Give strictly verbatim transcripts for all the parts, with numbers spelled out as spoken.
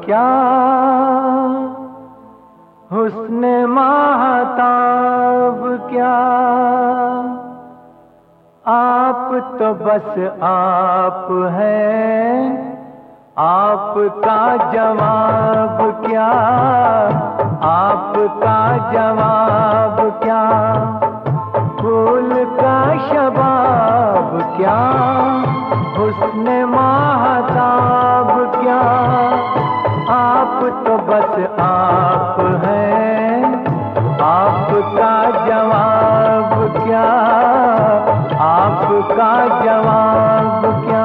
क्या, हुस्न माहताब क्या, आप तो बस आप हैं, आपका जवाब क्या, आपका जवाब क्या, फूल का शबाब क्या, हुस्न माहताब क्या, आप तो बस आप हैं, आपका जवाब क्या, आपका जवाब क्या।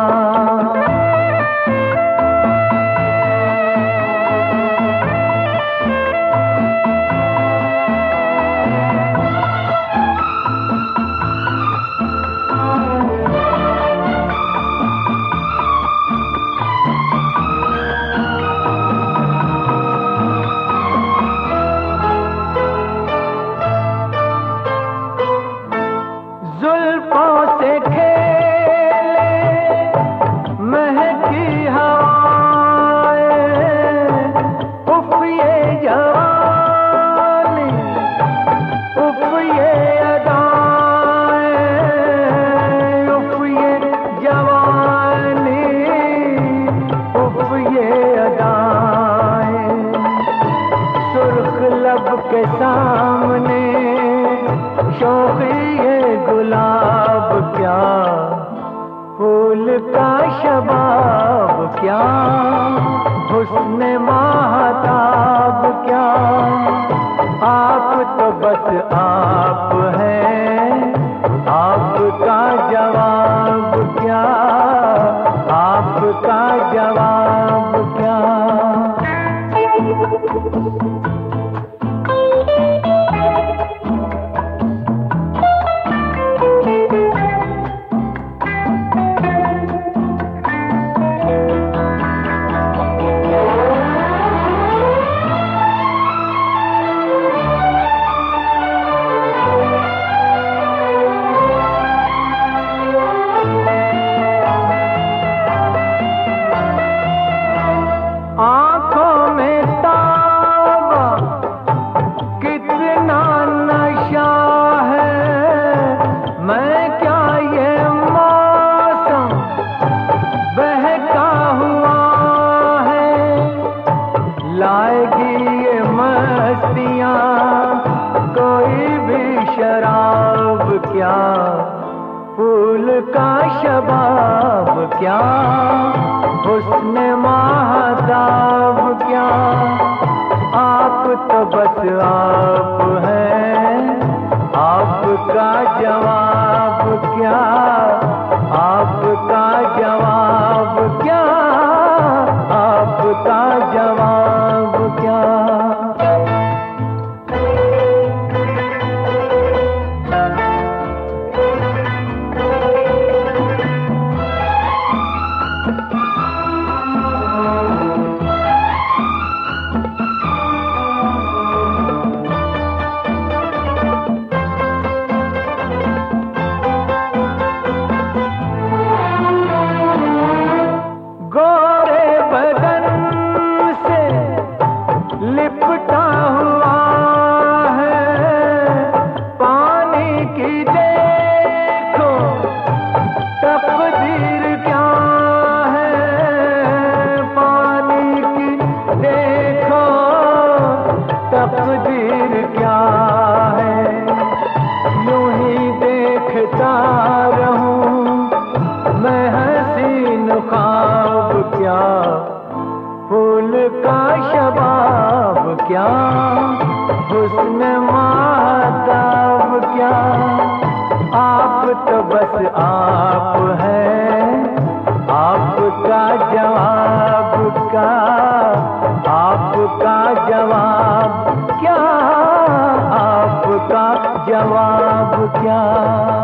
के सामने शोखी ये गुलाब क्या, फूल का शबाब क्या, हुस्न माहताब क्या, आप तो बस आप हैं, आपका जवाब क्या, आपका जवाब क्या। लाएगी ये मस्तियाँ कोई भी शराब क्या, फूल का शबाब क्या, हुस्न माहताब क्या, आप तो बस आप हैं, आपका जवाब क्या, आपका जवाब क्या, आपका जवाब क्या। लिपटा हुआ है पानी की देखो तकदीर क्या है, पानी की देखो तकदीर क्या है, यूं ही देखता रहूं मैं हसीन ख्वाब क्या, फूल का शबाब क्या, हुस्न माहताब क्या, आप तो बस आप हैं, आपका जवाब क्या, आपका जवाब क्या, आपका जवाब क्या।